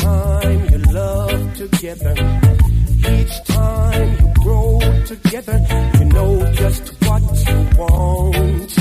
time you love together, each time you grow together, you know just what you want.